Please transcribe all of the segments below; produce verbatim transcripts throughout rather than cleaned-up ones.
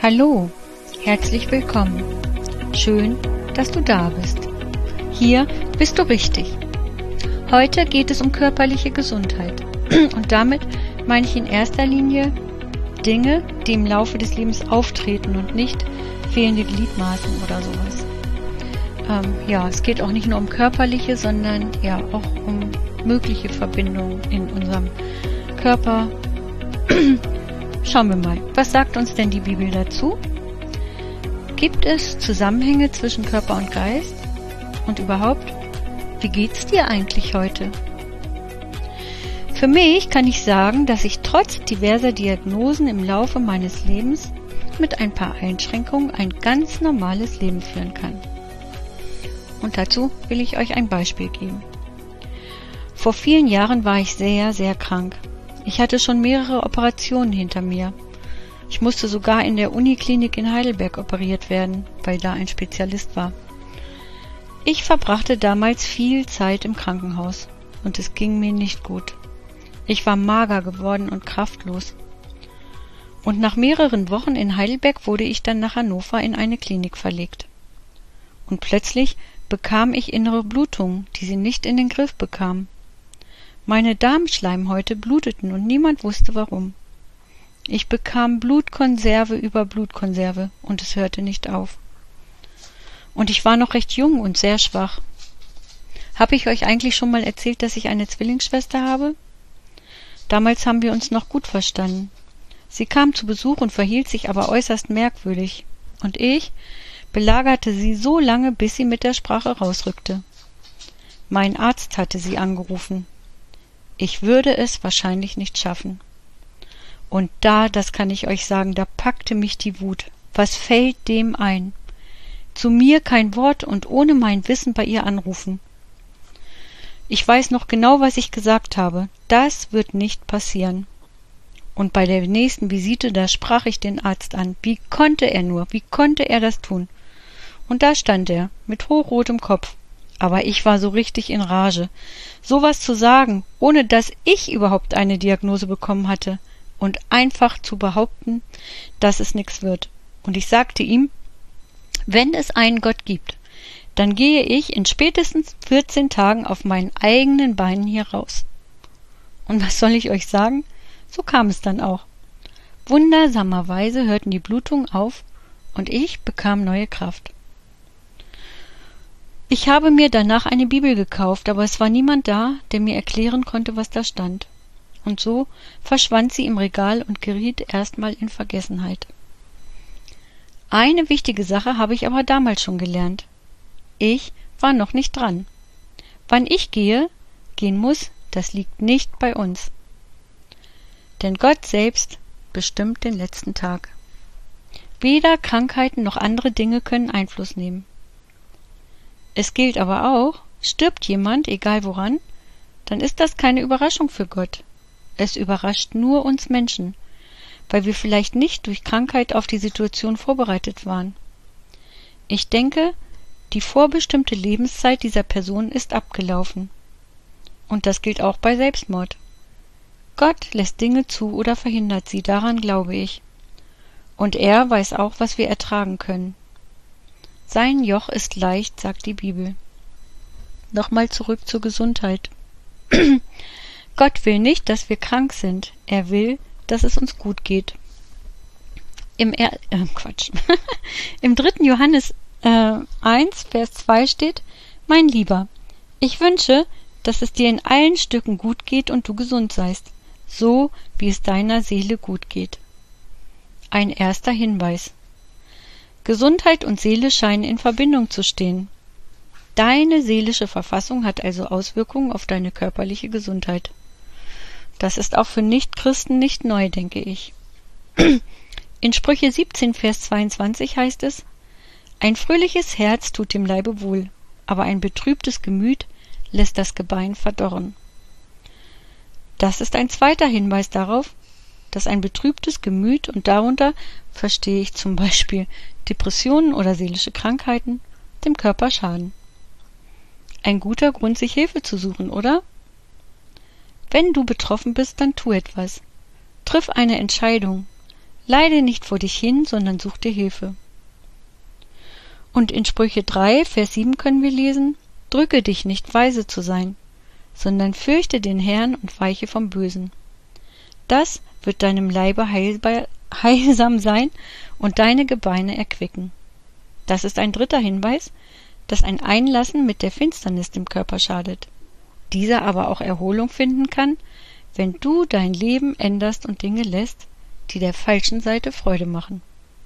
Hallo, herzlich willkommen. Schön, dass du da bist. Hier bist du richtig. Heute geht es um körperliche Gesundheit. Und damit meine ich in erster Linie Dinge, die im Laufe des Lebens auftreten und nicht fehlende Gliedmaßen oder sowas. Ähm, ja, es geht auch nicht nur um körperliche, sondern ja auch um mögliche Verbindungen in unserem Körper. Schauen wir mal, was sagt uns denn die Bibel dazu? Gibt es Zusammenhänge zwischen Körper und Geist? Und überhaupt, wie geht's dir eigentlich heute? Für mich kann ich sagen, dass ich trotz diverser Diagnosen im Laufe meines Lebens mit ein paar Einschränkungen ein ganz normales Leben führen kann. Und dazu will ich euch ein Beispiel geben. Vor vielen Jahren war ich sehr, sehr krank. Ich hatte schon mehrere Operationen hinter mir. Ich musste sogar in der Uniklinik in Heidelberg operiert werden, weil da ein Spezialist war. Ich verbrachte damals viel Zeit im Krankenhaus und es ging mir nicht gut. Ich war mager geworden und kraftlos. Und nach mehreren Wochen in Heidelberg wurde ich dann nach Hannover in eine Klinik verlegt. Und plötzlich bekam ich innere Blutungen, die sie nicht in den Griff bekam. Meine Darmschleimhäute bluteten und niemand wusste warum. Ich bekam Blutkonserve über Blutkonserve und es hörte nicht auf. Und ich war noch recht jung und sehr schwach. Habe ich euch eigentlich schon mal erzählt, dass ich eine Zwillingsschwester habe? Damals haben wir uns noch gut verstanden. Sie kam zu Besuch und verhielt sich aber äußerst merkwürdig. Und ich belagerte sie so lange, bis sie mit der Sprache rausrückte. Mein Arzt hatte sie angerufen. Ich würde es wahrscheinlich nicht schaffen. Und da, das kann ich euch sagen, da packte mich die Wut. Was fällt dem ein? Zu mir kein Wort und ohne mein Wissen bei ihr anrufen. Ich weiß noch genau, was ich gesagt habe. Das wird nicht passieren. Und bei der nächsten Visite, da sprach ich den Arzt an. Wie konnte er nur? Wie konnte er das tun? Und da stand er, mit hochrotem Kopf. Aber ich war so richtig in Rage. Sowas zu sagen, ohne dass ich überhaupt eine Diagnose bekommen hatte und einfach zu behaupten, dass es nichts wird. Und ich sagte ihm, wenn es einen Gott gibt, dann gehe ich in spätestens vierzehn Tagen auf meinen eigenen Beinen hier raus. Und was soll ich euch sagen? So kam es dann auch. Wundersamerweise hörten die Blutungen auf und ich bekam neue Kraft. Ich habe mir danach eine Bibel gekauft, aber es war niemand da, der mir erklären konnte, was da stand. Und so verschwand sie im Regal und geriet erstmal in Vergessenheit. Eine wichtige Sache habe ich aber damals schon gelernt. Ich war noch nicht dran. Wann ich gehe, gehen muss, das liegt nicht bei uns. Denn Gott selbst bestimmt den letzten Tag. Weder Krankheiten noch andere Dinge können Einfluss nehmen. Es gilt aber auch, stirbt jemand, egal woran, dann ist das keine Überraschung für Gott. Es überrascht nur uns Menschen, weil wir vielleicht nicht durch Krankheit auf die Situation vorbereitet waren. Ich denke, die vorbestimmte Lebenszeit dieser Person ist abgelaufen. Und das gilt auch bei Selbstmord. Gott lässt Dinge zu oder verhindert sie, daran glaube ich. Und er weiß auch, was wir ertragen können. Sein Joch ist leicht, sagt die Bibel. Nochmal zurück zur Gesundheit. Gott will nicht, dass wir krank sind. Er will, dass es uns gut geht. Im er äh, Quatsch. Im dritten Johannes äh, eins, Vers zwei steht, mein Lieber, ich wünsche, dass es dir in allen Stücken gut geht und du gesund seist, so wie es deiner Seele gut geht. Ein erster Hinweis. Gesundheit und Seele scheinen in Verbindung zu stehen. Deine seelische Verfassung hat also Auswirkungen auf deine körperliche Gesundheit. Das ist auch für Nichtchristen nicht neu, denke ich. In Sprüche siebzehn, Vers zweiundzwanzig heißt es, ein fröhliches Herz tut dem Leibe wohl, aber ein betrübtes Gemüt lässt das Gebein verdorren. Das ist ein zweiter Hinweis darauf, dass ein betrübtes Gemüt, und darunter verstehe ich zum Beispiel Depressionen oder seelische Krankheiten, dem Körper schaden. Ein guter Grund, sich Hilfe zu suchen, oder? Wenn du betroffen bist, dann tu etwas. Triff eine Entscheidung. Leide nicht vor dich hin, sondern such dir Hilfe. Und in Sprüche drei, Vers sieben können wir lesen: Drücke dich nicht, weise zu sein, sondern fürchte den Herrn und weiche vom Bösen. Das wird deinem Leibe heilbar, heilsam sein und deine Gebeine erquicken. Das ist ein dritter Hinweis, dass ein Einlassen mit der Finsternis dem Körper schadet. Dieser aber auch Erholung finden kann, wenn du dein Leben änderst und Dinge lässt, die der falschen Seite Freude machen.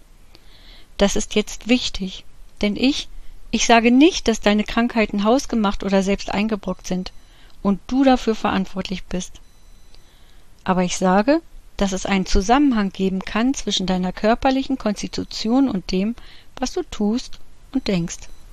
Das ist jetzt wichtig, denn ich, ich sage nicht, dass deine Krankheiten hausgemacht oder selbst eingebrockt sind und du dafür verantwortlich bist. Aber ich sage, dass es einen Zusammenhang geben kann zwischen deiner körperlichen Konstitution und dem, was du tust und denkst.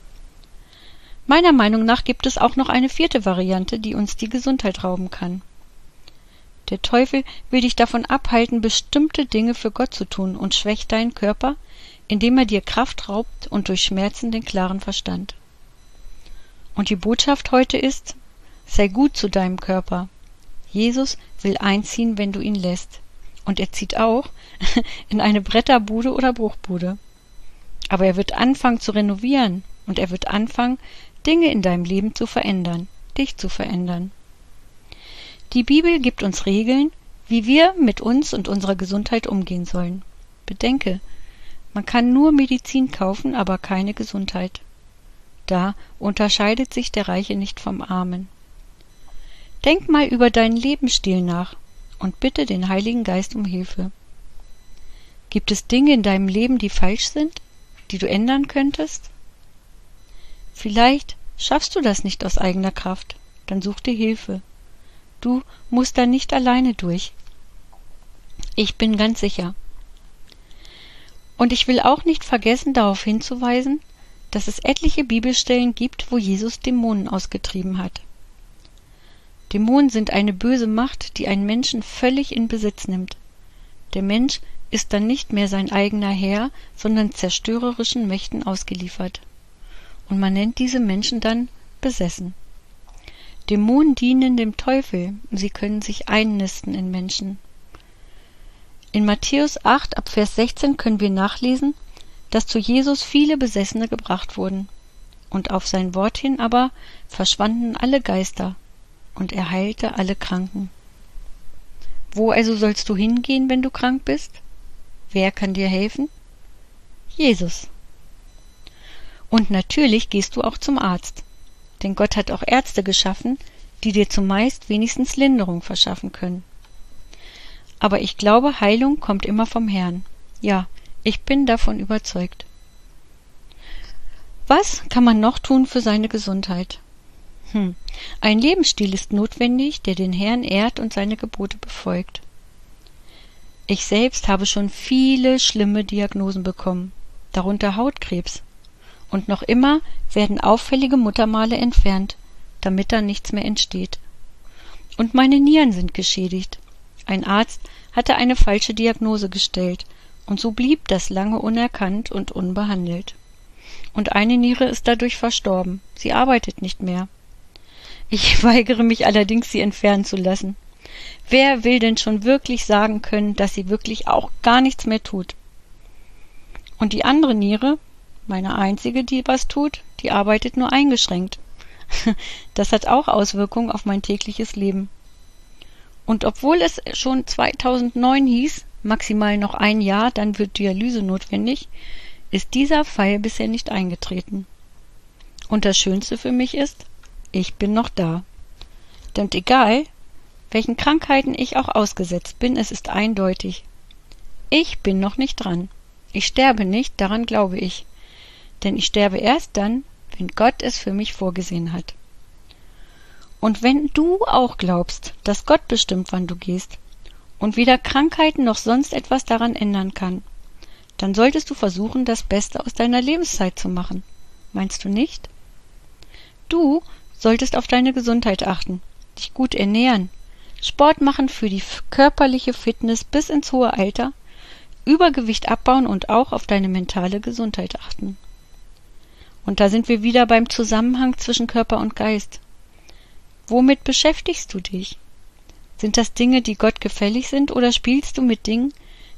Meiner Meinung nach gibt es auch noch eine vierte Variante, die uns die Gesundheit rauben kann. Der Teufel will dich davon abhalten, bestimmte Dinge für Gott zu tun und schwächt deinen Körper, indem er dir Kraft raubt und durch Schmerzen den klaren Verstand. Und die Botschaft heute ist: Sei gut zu deinem Körper. Jesus will einziehen, wenn du ihn lässt. Und er zieht auch in eine Bretterbude oder Bruchbude. Aber er wird anfangen zu renovieren und er wird anfangen, Dinge in deinem Leben zu verändern, dich zu verändern. Die Bibel gibt uns Regeln, wie wir mit uns und unserer Gesundheit umgehen sollen. Bedenke, man kann nur Medizin kaufen, aber keine Gesundheit. Da unterscheidet sich der Reiche nicht vom Armen. Denk mal über deinen Lebensstil nach und bitte den Heiligen Geist um Hilfe. Gibt es Dinge in deinem Leben, die falsch sind, die du ändern könntest? Vielleicht schaffst du das nicht aus eigener Kraft, dann such dir Hilfe. Du musst da nicht alleine durch. Ich bin ganz sicher. Und ich will auch nicht vergessen, darauf hinzuweisen, dass es etliche Bibelstellen gibt, wo Jesus Dämonen ausgetrieben hat. Dämonen sind eine böse Macht, die einen Menschen völlig in Besitz nimmt. Der Mensch ist dann nicht mehr sein eigener Herr, sondern zerstörerischen Mächten ausgeliefert. Und man nennt diese Menschen dann besessen. Dämonen dienen dem Teufel, sie können sich einnisten in Menschen. In Matthäus acht, ab Vers sechzehn können wir nachlesen, dass zu Jesus viele Besessene gebracht wurden. Und auf sein Wort hin aber verschwanden alle Geister, und er heilte alle Kranken. Wo also sollst du hingehen, wenn du krank bist? Wer kann dir helfen? Jesus. Und natürlich gehst du auch zum Arzt, denn Gott hat auch Ärzte geschaffen, die dir zumeist wenigstens Linderung verschaffen können. Aber ich glaube, Heilung kommt immer vom Herrn. Ja, ich bin davon überzeugt. Was kann man noch tun für seine Gesundheit? Hm. Ein Lebensstil ist notwendig, der den Herrn ehrt und seine Gebote befolgt. Ich selbst habe schon viele schlimme Diagnosen bekommen, darunter Hautkrebs. Und noch immer werden auffällige Muttermale entfernt, damit da nichts mehr entsteht. Und meine Nieren sind geschädigt. Ein Arzt hatte eine falsche Diagnose gestellt, und so blieb das lange unerkannt und unbehandelt. Und eine Niere ist dadurch verstorben, sie arbeitet nicht mehr. Ich weigere mich allerdings, sie entfernen zu lassen. Wer will denn schon wirklich sagen können, dass sie wirklich auch gar nichts mehr tut? Und die andere Niere, meine einzige, die was tut, die arbeitet nur eingeschränkt. Das hat auch Auswirkungen auf mein tägliches Leben. Und obwohl es schon zweitausendneun hieß, maximal noch ein Jahr, dann wird Dialyse notwendig, ist dieser Fall bisher nicht eingetreten. Und das Schönste für mich ist, ich bin noch da. Denn egal, welchen Krankheiten ich auch ausgesetzt bin, es ist eindeutig. Ich bin noch nicht dran. Ich sterbe nicht, daran glaube ich. Denn ich sterbe erst dann, wenn Gott es für mich vorgesehen hat. Und wenn du auch glaubst, dass Gott bestimmt, wann du gehst, und weder Krankheiten noch sonst etwas daran ändern kann, dann solltest du versuchen, das Beste aus deiner Lebenszeit zu machen. Meinst du nicht? Du solltest auf deine Gesundheit achten, dich gut ernähren, Sport machen für die körperliche Fitness bis ins hohe Alter, Übergewicht abbauen und auch auf deine mentale Gesundheit achten. Und da sind wir wieder beim Zusammenhang zwischen Körper und Geist. Womit beschäftigst du dich? Sind das Dinge, die Gott gefällig sind, oder spielst du mit Dingen,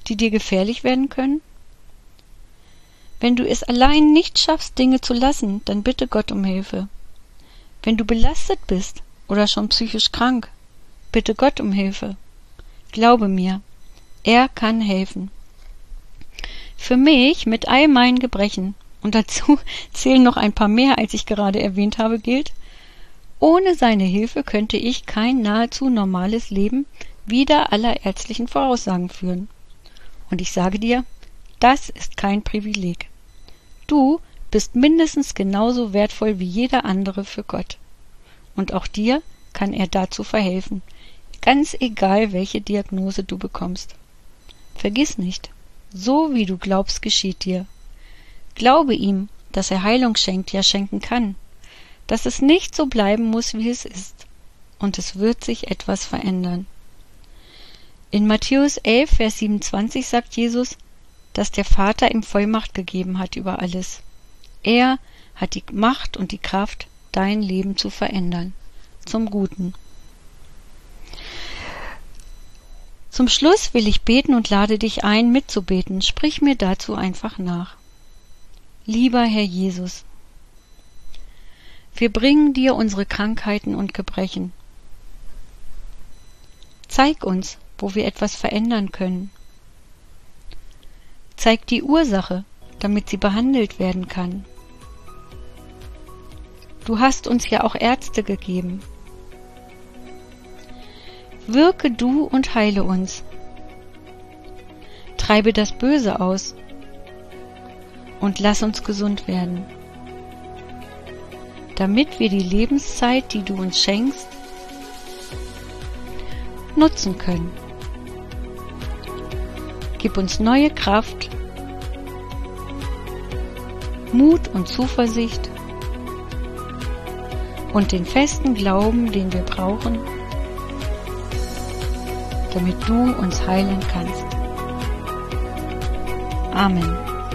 die dir gefährlich werden können? Wenn du es allein nicht schaffst, Dinge zu lassen, dann bitte Gott um Hilfe. Wenn du belastet bist oder schon psychisch krank, bitte Gott um Hilfe. Glaube mir, er kann helfen. Für mich mit all meinen Gebrechen, und dazu zählen noch ein paar mehr, als ich gerade erwähnt habe, gilt: Ohne seine Hilfe könnte ich kein nahezu normales Leben wider aller ärztlichen Voraussagen führen. Und ich sage dir, das ist kein Privileg. Du bist mindestens genauso wertvoll wie jeder andere für Gott. Und auch dir kann er dazu verhelfen, ganz egal, welche Diagnose du bekommst. Vergiss nicht, so wie du glaubst, geschieht dir. Glaube ihm, dass er Heilung schenkt, ja schenken kann, dass es nicht so bleiben muss, wie es ist. Und es wird sich etwas verändern. In Matthäus elf, Vers siebenundzwanzig sagt Jesus, dass der Vater ihm Vollmacht gegeben hat über alles. Er hat die Macht und die Kraft, dein Leben zu verändern, zum Guten. Zum Schluss will ich beten und lade dich ein, mitzubeten. Sprich mir dazu einfach nach. Lieber Herr Jesus, wir bringen dir unsere Krankheiten und Gebrechen. Zeig uns, wo wir etwas verändern können. Zeig die Ursache, damit sie behandelt werden kann. Du hast uns ja auch Ärzte gegeben. Wirke du und heile uns. Treibe das Böse aus und lass uns gesund werden, damit wir die Lebenszeit, die du uns schenkst, nutzen können. Gib uns neue Kraft, Mut und Zuversicht und den festen Glauben, den wir brauchen, damit du uns heilen kannst. Amen.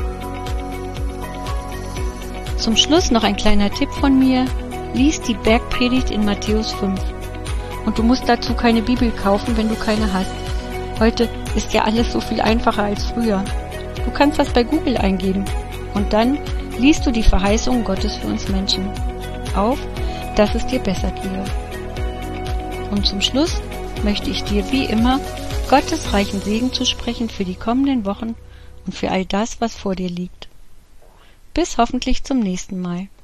Zum Schluss noch ein kleiner Tipp von mir. Lies die Bergpredigt in Matthäus fünf. Und du musst dazu keine Bibel kaufen, wenn du keine hast. Heute ist ja alles so viel einfacher als früher. Du kannst das bei Google eingeben und dann liest du die Verheißungen Gottes für uns Menschen auf, dass es dir besser gehe. Und zum Schluss möchte ich dir wie immer Gottes reichen Segen zusprechen für die kommenden Wochen und für all das, was vor dir liegt. Bis hoffentlich zum nächsten Mal.